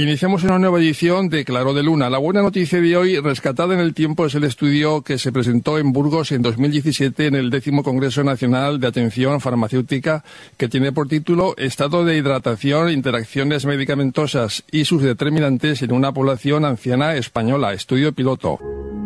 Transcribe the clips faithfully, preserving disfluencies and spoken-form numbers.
Iniciamos una nueva edición de Claro de Luna. La buena noticia de hoy, rescatada en el tiempo, es el estudio que se presentó en Burgos en dos mil diecisiete en el décimo Congreso Nacional de Atención Farmacéutica, que tiene por título Estado de hidratación, interacciones medicamentosas y sus determinantes en una población anciana española. Estudio piloto.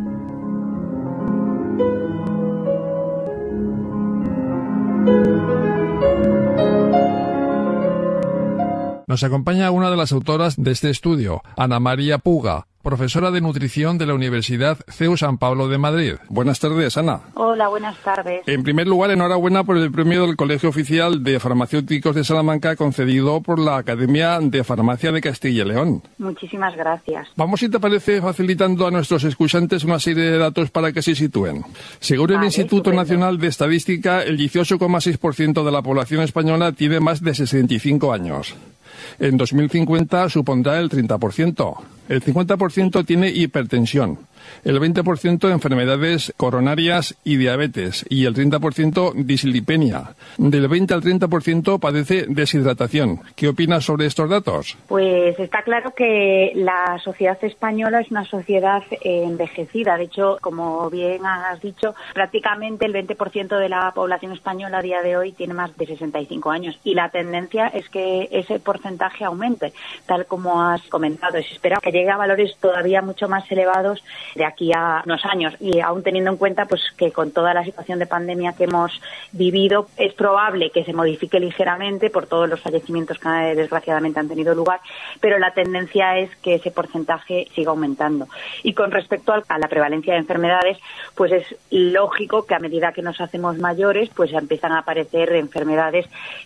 Nos acompaña una de las autoras de este estudio, Ana María Puga, profesora de nutrición de la Universidad C E U San Pablo de Madrid. Buenas tardes, Ana. Hola, buenas tardes. En primer lugar, enhorabuena por el premio del Colegio Oficial de Farmacéuticos de Salamanca concedido por la Academia de Farmacia de Castilla y León. Muchísimas gracias. Vamos, si te parece, facilitando a nuestros escuchantes una serie de datos para que se sitúen. Según el Vale, Instituto estupendo. Nacional de Estadística, el dieciocho coma seis por ciento de la población española tiene más de sesenta y cinco años. En dos mil cincuenta supondrá el treinta por ciento. El cincuenta por ciento tiene hipertensión, el veinte por ciento enfermedades coronarias y diabetes y el treinta por ciento dislipemia. Del veinte al treinta por ciento padece deshidratación. ¿Qué opinas sobre estos datos? Pues está claro que la sociedad española es una sociedad envejecida. De hecho, como bien has dicho, prácticamente el veinte por ciento de la población española a día de hoy tiene más de sesenta y cinco años y la tendencia es que ese porcentaje aumente, tal como has comentado. Se espera que llegue a valores todavía mucho más elevados de aquí a unos años, y aún teniendo en cuenta pues que con toda la situación de pandemia que hemos vivido es probable que se modifique ligeramente por todos los fallecimientos que desgraciadamente han tenido lugar, pero la tendencia es que ese porcentaje siga aumentando. Y con respecto a la prevalencia de enfermedades, pues es lógico que a medida que nos hacemos mayores pues empiezan a aparecer enfermedades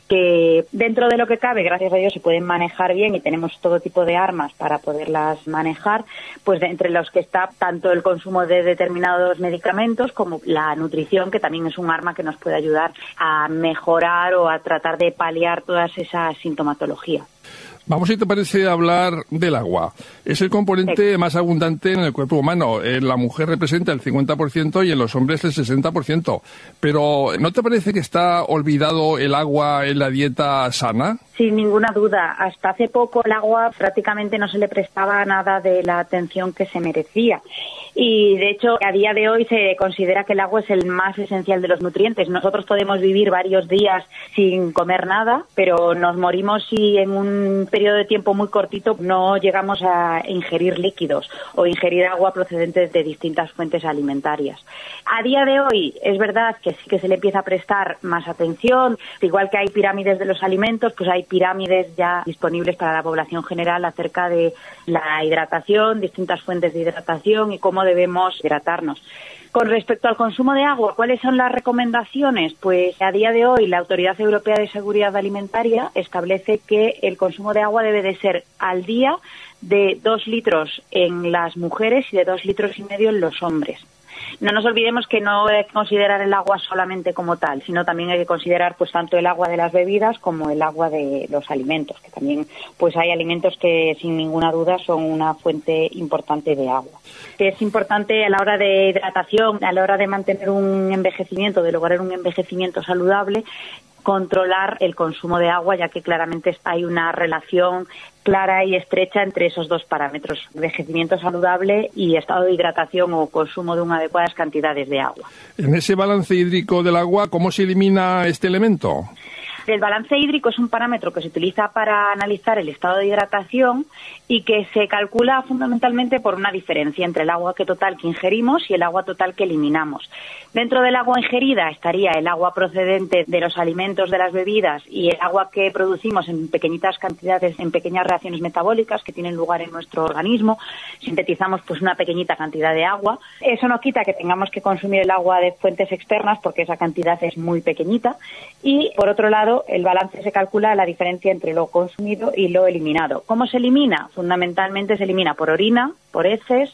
que dentro de lo que cabe, gracias a Dios, se pueden manejar bien y tenemos todo tipo de armas para poderlas manejar, pues de entre los que está tanto el consumo de determinados medicamentos como la nutrición, que también es un arma que nos puede ayudar a mejorar o a tratar de paliar toda esa sintomatología. Vamos, si te parece, a hablar del agua. Es el componente más abundante en el cuerpo humano. En la mujer representa el cincuenta por ciento y en los hombres el sesenta por ciento. Pero, ¿no te parece que está olvidado el agua en la dieta sana? Sin ninguna duda. Hasta hace poco el agua prácticamente no se le prestaba nada de la atención que se merecía. Y, de hecho, a día de hoy se considera que el agua es el más esencial de los nutrientes. Nosotros podemos vivir varios días sin comer nada, pero nos morimos si en un periodo de tiempo muy cortito no llegamos a ingerir líquidos o ingerir agua procedente de distintas fuentes alimentarias. A día de hoy es verdad que sí que se le empieza a prestar más atención. Igual que hay pirámides de los alimentos, pues hay pirámides ya disponibles para la población general acerca de la hidratación, distintas fuentes de hidratación y cómo debemos hidratarnos. Con respecto al consumo de agua, ¿cuáles son las recomendaciones? Pues a día de hoy la Autoridad Europea de Seguridad Alimentaria establece que el consumo de agua debe de ser al día de dos litros en las mujeres y de dos litros y medio en los hombres. No nos olvidemos que no hay que considerar el agua solamente como tal, sino también hay que considerar pues tanto el agua de las bebidas como el agua de los alimentos, que también pues hay alimentos que sin ninguna duda son una fuente importante de agua. Es importante a la hora de hidratación, a la hora de mantener un envejecimiento, de lograr un envejecimiento saludable, controlar el consumo de agua, ya que claramente hay una relación clara y estrecha entre esos dos parámetros, envejecimiento saludable y estado de hidratación o consumo de unas adecuadas cantidades de agua. En ese balance hídrico del agua, ¿cómo se elimina este elemento? El balance hídrico es un parámetro que se utiliza para analizar el estado de hidratación y que se calcula fundamentalmente por una diferencia entre el agua que total que ingerimos y el agua total que eliminamos. Dentro del agua ingerida estaría el agua procedente de los alimentos, de las bebidas, y el agua que producimos en pequeñitas cantidades, en pequeñas reacciones metabólicas que tienen lugar en nuestro organismo. Sintetizamos pues una pequeñita cantidad de agua. Eso no quita que tengamos que consumir el agua de fuentes externas porque esa cantidad es muy pequeñita. Y por otro lado, el balance se calcula la diferencia entre lo consumido y lo eliminado. ¿Cómo se elimina? Fundamentalmente se elimina por orina, por heces,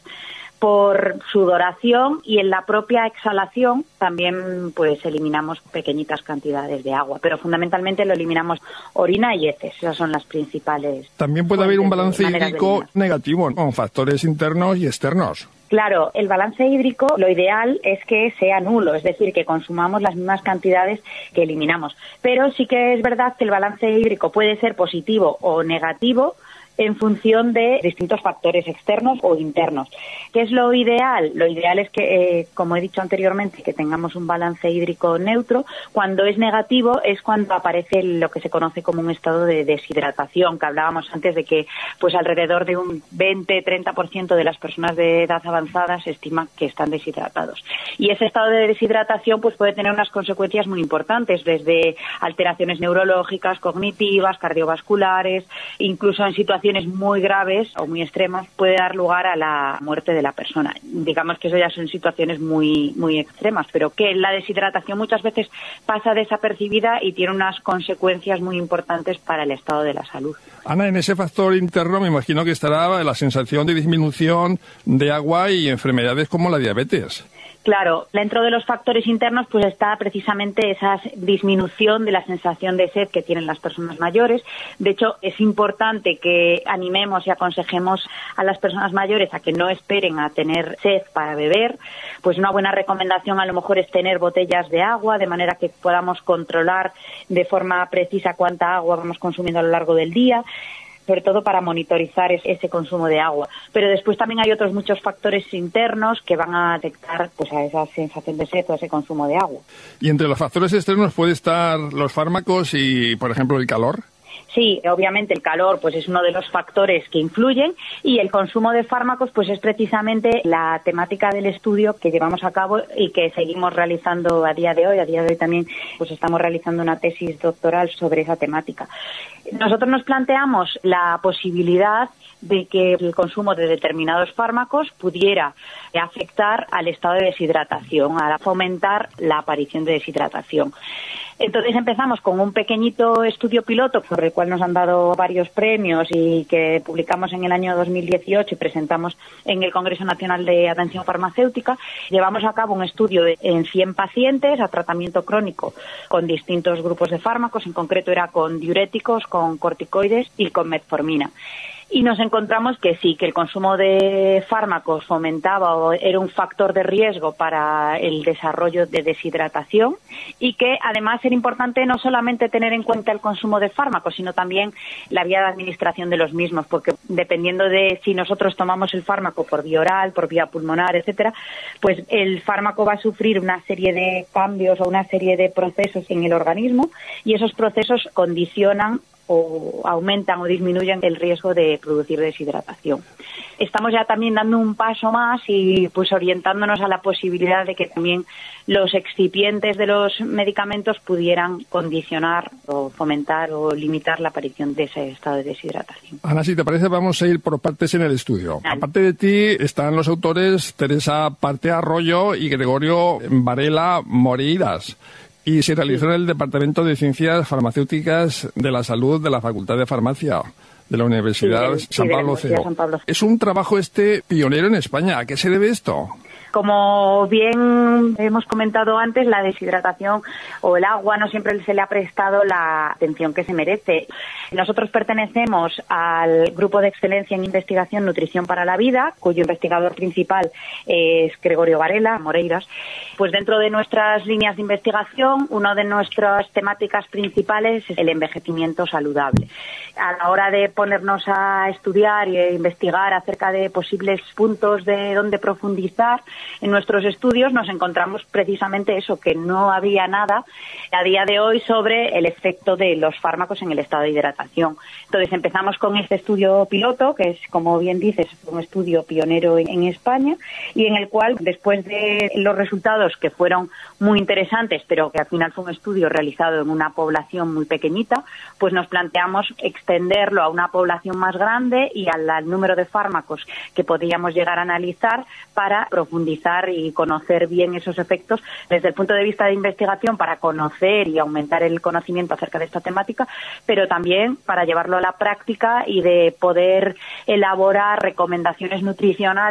por sudoración, y en la propia exhalación también pues eliminamos pequeñitas cantidades de agua, pero fundamentalmente lo eliminamos orina y heces. Esas son las principales. También puede haber un balance hídrico negativo con factores internos y externos. Claro, el balance hídrico, lo ideal es que sea nulo, es decir, que consumamos las mismas cantidades que eliminamos. Pero sí que es verdad que el balance hídrico puede ser positivo o negativo en función de distintos factores externos o internos. ¿Qué es lo ideal? Lo ideal es que, eh, como he dicho anteriormente, que tengamos un balance hídrico neutro. Cuando es negativo es cuando aparece lo que se conoce como un estado de deshidratación, que hablábamos antes de que pues alrededor de un veinte a treinta por ciento de las personas de edad avanzada se estima que están deshidratados. Y ese estado de deshidratación pues puede tener unas consecuencias muy importantes, desde alteraciones neurológicas, cognitivas, cardiovasculares, incluso en situaciones muy graves o muy extremas puede dar lugar a la muerte de la persona. Digamos que eso ya son situaciones muy, muy extremas, pero que la deshidratación muchas veces pasa desapercibida y tiene unas consecuencias muy importantes para el estado de la salud. Ana, en ese factor interno me imagino que estará la sensación de disminución de agua y enfermedades como la diabetes. Claro, dentro de los factores internos pues está precisamente esa disminución de la sensación de sed que tienen las personas mayores. De hecho, es importante que animemos y aconsejemos a las personas mayores a que no esperen a tener sed para beber. Pues una buena recomendación a lo mejor es tener botellas de agua, de manera que podamos controlar de forma precisa cuánta agua vamos consumiendo a lo largo del día, sobre todo para monitorizar ese consumo de agua. Pero después también hay otros muchos factores internos que van a afectar pues, a esa sensación de sed o a ese consumo de agua. ¿Y entre los factores externos puede estar los fármacos y, por ejemplo, el calor? Sí, obviamente el calor pues es uno de los factores que influyen, y el consumo de fármacos pues es precisamente la temática del estudio que llevamos a cabo y que seguimos realizando a día de hoy. A día de hoy también pues estamos realizando una tesis doctoral sobre esa temática. Nosotros nos planteamos la posibilidad de que el consumo de determinados fármacos pudiera afectar al estado de deshidratación, a fomentar la aparición de deshidratación. Entonces empezamos con un pequeñito estudio piloto por el cual nos han dado varios premios y que publicamos en el año dos mil dieciocho y presentamos en el Congreso Nacional de Atención Farmacéutica. Llevamos a cabo un estudio en cien pacientes a tratamiento crónico con distintos grupos de fármacos, en concreto era con diuréticos, con corticoides y con metformina. Y nos encontramos que sí, que el consumo de fármacos fomentaba o era un factor de riesgo para el desarrollo de deshidratación, y que además era importante no solamente tener en cuenta el consumo de fármacos, sino también la vía de administración de los mismos, porque dependiendo de si nosotros tomamos el fármaco por vía oral, por vía pulmonar, etcétera, pues el fármaco va a sufrir una serie de cambios o una serie de procesos en el organismo, y esos procesos condicionan o aumentan o disminuyen el riesgo de producir deshidratación. Estamos ya también dando un paso más y pues orientándonos a la posibilidad de que también los excipientes de los medicamentos pudieran condicionar o fomentar o limitar la aparición de ese estado de deshidratación. Ana, si te parece, vamos a ir por partes en el estudio. Vale. Aparte de ti están los autores Teresa Parte Arroyo y Gregorio Varela Moreiras. Y se realizó en el Departamento de Ciencias Farmacéuticas de la Salud de la Facultad de Farmacia de la Universidad sí, de, San, sí, Pablo de San Pablo. Es un trabajo este pionero en España. ¿A qué se debe esto? Como bien hemos comentado antes, la deshidratación o el agua no siempre se le ha prestado la atención que se merece. Nosotros pertenecemos al Grupo de Excelencia en Investigación Nutrición para la Vida, cuyo investigador principal es Gregorio Varela Moreiras. Pues dentro de nuestras líneas de investigación, una de nuestras temáticas principales es el envejecimiento saludable. A la hora de ponernos a estudiar e investigar acerca de posibles puntos de donde profundizar en nuestros estudios, nos encontramos precisamente eso, que no había nada a día de hoy sobre el efecto de los fármacos en el estado de hidratación. Entonces empezamos con este estudio piloto, que es, como bien dices, un estudio pionero en España, y en el cual, después de los resultados que fueron muy interesantes, pero que al final fue un estudio realizado en una población muy pequeñita, pues nos planteamos extenderlo a una población más grande y al, al número de fármacos que podíamos llegar a analizar para profundizar y conocer bien esos efectos desde el punto de vista de investigación, para conocer y aumentar el conocimiento acerca de esta temática, pero también para llevarlo a la práctica y de poder elaborar recomendaciones nutricionales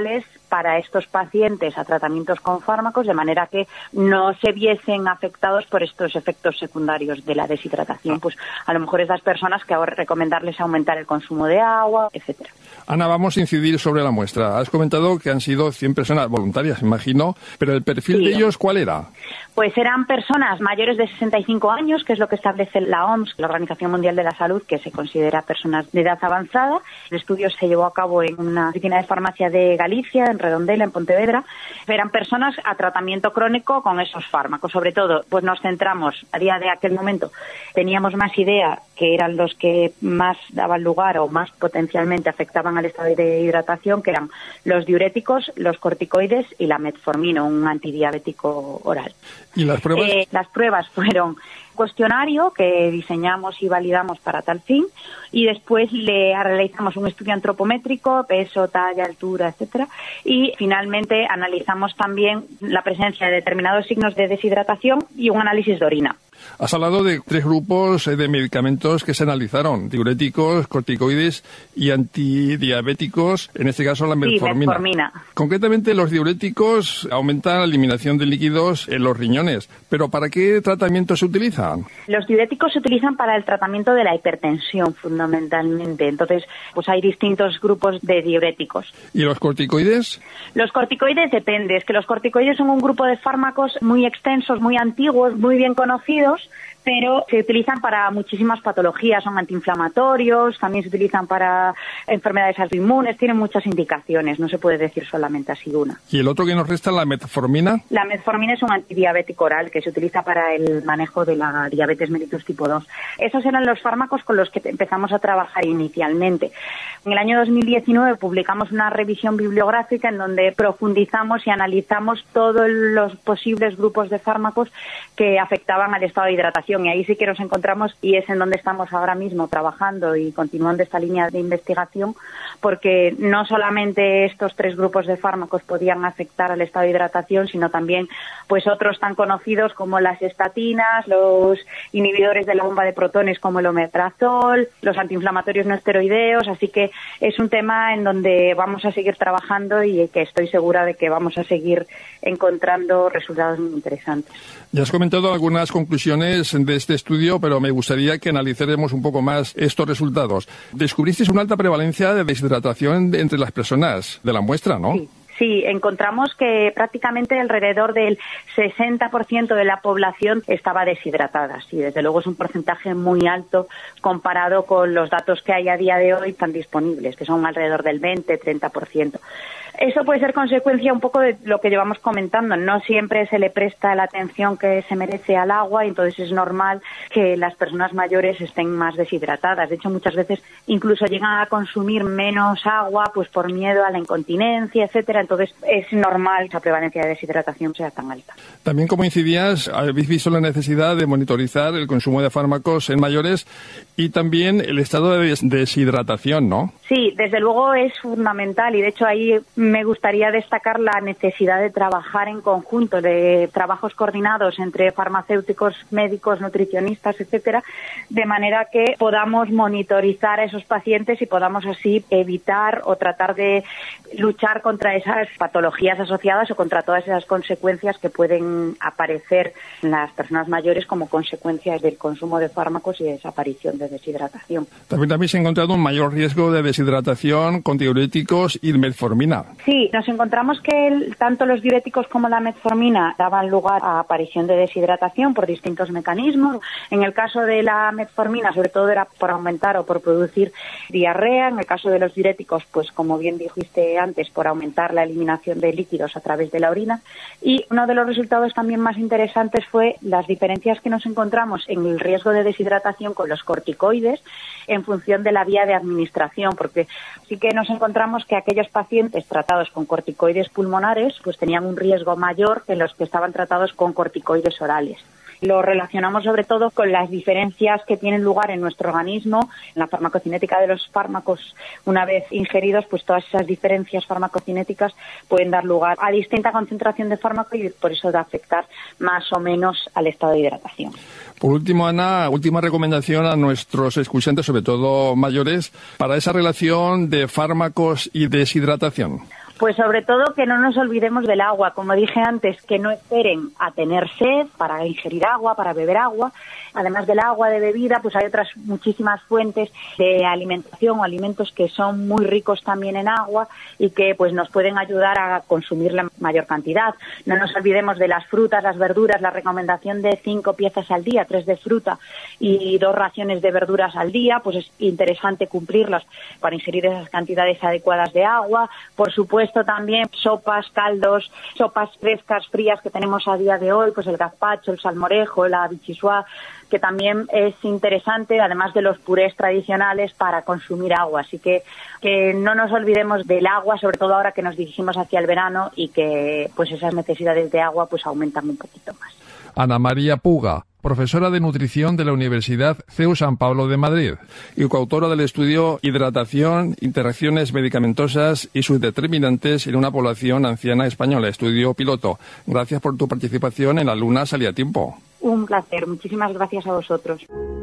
para estos pacientes a tratamientos con fármacos, de manera que no se viesen afectados por estos efectos secundarios de la deshidratación. Pues a lo mejor estas personas que ahora recomendarles aumentar el consumo de agua, etcétera. Ana, vamos a incidir sobre la muestra. Has comentado que han sido cien personas voluntarias, imagino, pero el perfil sí. de ellos, ¿cuál era? Pues eran personas mayores de sesenta y cinco años, que es lo que establece la O M S, la Organización Mundial de la Salud, que se considera personas de edad avanzada. El estudio se llevó a cabo en una oficina de farmacia de Galicia, en Redondela, en Pontevedra. Eran personas a tratamiento crónico con esos fármacos. Sobre todo, pues nos centramos, a día de aquel momento, teníamos más idea que eran los que más daban lugar o más potencialmente afectaban al estado de hidratación, que eran los diuréticos, los corticoides y la metformina, un antidiabético oral. ¿Y las pruebas? Eh, las pruebas fueron cuestionario que diseñamos y validamos para tal fin, y después le realizamos un estudio antropométrico, peso, talla, altura, etcétera, y finalmente analizamos también la presencia de determinados signos de deshidratación y un análisis de orina. Has hablado de tres grupos de medicamentos que se analizaron: diuréticos, corticoides y antidiabéticos, en este caso la metformina. Sí, metformina. Concretamente, los diuréticos aumentan la eliminación de líquidos en los riñones, pero ¿para qué tratamiento se utilizan? Los diuréticos se utilizan para el tratamiento de la hipertensión, fundamentalmente. Entonces, pues hay distintos grupos de diuréticos. ¿Y los corticoides? Los corticoides depende. Es que los corticoides son un grupo de fármacos muy extensos, muy antiguos, muy bien conocidos, pero se utilizan para muchísimas patologías, son antiinflamatorios, también se utilizan para enfermedades autoinmunes, tienen muchas indicaciones, no se puede decir solamente así una. ¿Y el otro que nos resta, la metformina? La metformina es un antidiabético oral que se utiliza para el manejo de la diabetes mellitus tipo dos. Esos eran los fármacos con los que empezamos a trabajar inicialmente. En el año dos mil diecinueve publicamos una revisión bibliográfica en donde profundizamos y analizamos todos los posibles grupos de fármacos que afectaban al estado de hidratación. Y ahí sí que nos encontramos, y es en donde estamos ahora mismo trabajando y continuando esta línea de investigación, porque no solamente estos tres grupos de fármacos podían afectar al estado de hidratación, sino también pues otros tan conocidos como las estatinas, los inhibidores de la bomba de protones como el omeprazol, los antiinflamatorios no esteroideos. Así que es un tema en donde vamos a seguir trabajando y que estoy segura de que vamos a seguir encontrando resultados muy interesantes. Ya has comentado algunas conclusiones de este estudio, pero me gustaría que analizáramos un poco más estos resultados. Descubristeis una alta prevalencia de deshidratación entre las personas de la muestra, ¿no? Sí. Sí, encontramos que prácticamente alrededor del sesenta por ciento de la población estaba deshidratada. Sí, desde luego es un porcentaje muy alto comparado con los datos que hay a día de hoy tan disponibles, que son alrededor del veinte, treinta por ciento. Eso puede ser consecuencia un poco de lo que llevamos comentando. No siempre se le presta la atención que se merece al agua, y entonces es normal que las personas mayores estén más deshidratadas. De hecho, muchas veces incluso llegan a consumir menos agua pues por miedo a la incontinencia, etcétera. Entonces es normal que la prevalencia de deshidratación sea tan alta. También, como incidías, habéis visto la necesidad de monitorizar el consumo de fármacos en mayores y también el estado de des- deshidratación, ¿no? Sí, desde luego es fundamental, y de hecho ahí me gustaría destacar la necesidad de trabajar en conjunto, de trabajos coordinados entre farmacéuticos, médicos, nutricionistas, etcétera, de manera que podamos monitorizar a esos pacientes y podamos así evitar o tratar de luchar contra esas patologías asociadas o contra todas esas consecuencias que pueden aparecer en las personas mayores como consecuencia del consumo de fármacos y de esa aparición de deshidratación. También habéis encontrado un mayor riesgo de deshidratación con diuréticos y metformina. Sí, nos encontramos que el, tanto los diuréticos como la metformina daban lugar a aparición de deshidratación por distintos mecanismos. En el caso de la metformina, sobre todo era por aumentar o por producir diarrea. En el caso de los diuréticos, pues como bien dijiste antes, por aumentar la eliminación de líquidos a través de la orina. Y uno de los resultados también más interesantes fue las diferencias que nos encontramos en el riesgo de deshidratación con los corticoides en función de la vía de administración, porque sí que nos encontramos que aquellos pacientes tratados con corticoides pulmonares pues tenían un riesgo mayor que los que estaban tratados con corticoides orales. Lo relacionamos sobre todo con las diferencias que tienen lugar en nuestro organismo, en la farmacocinética de los fármacos. Una vez ingeridos, pues todas esas diferencias farmacocinéticas pueden dar lugar a distinta concentración de fármaco y por eso de afectar más o menos al estado de hidratación. Por último, Ana, última recomendación a nuestros escuchantes, sobre todo mayores, para esa relación de fármacos y deshidratación. Pues sobre todo que no nos olvidemos del agua. Como dije antes, que no esperen a tener sed para ingerir agua, para beber agua. Además del agua de bebida, pues hay otras muchísimas fuentes de alimentación o alimentos que son muy ricos también en agua y que pues nos pueden ayudar a consumir la mayor cantidad. No nos olvidemos de las frutas, las verduras, la recomendación de cinco piezas al día, tres de fruta y dos raciones de verduras al día, pues es interesante cumplirlas para ingerir esas cantidades adecuadas de agua. Por supuesto también sopas, caldos, sopas frescas, frías que tenemos a día de hoy, pues el gazpacho, el salmorejo, la vichyssoise, que también es interesante, además de los purés tradicionales, para consumir agua. Así que, que no nos olvidemos del agua, sobre todo ahora que nos dirigimos hacia el verano y que pues esas necesidades de agua pues aumentan un poquito más. Ana María Puga, profesora de nutrición de la Universidad C E U San Pablo de Madrid y coautora del estudio Hidratación, interacciones medicamentosas y sus determinantes en una población anciana española, estudio piloto. Gracias por tu participación en La Luna Salía a Tiempo. Un placer, muchísimas gracias a vosotros.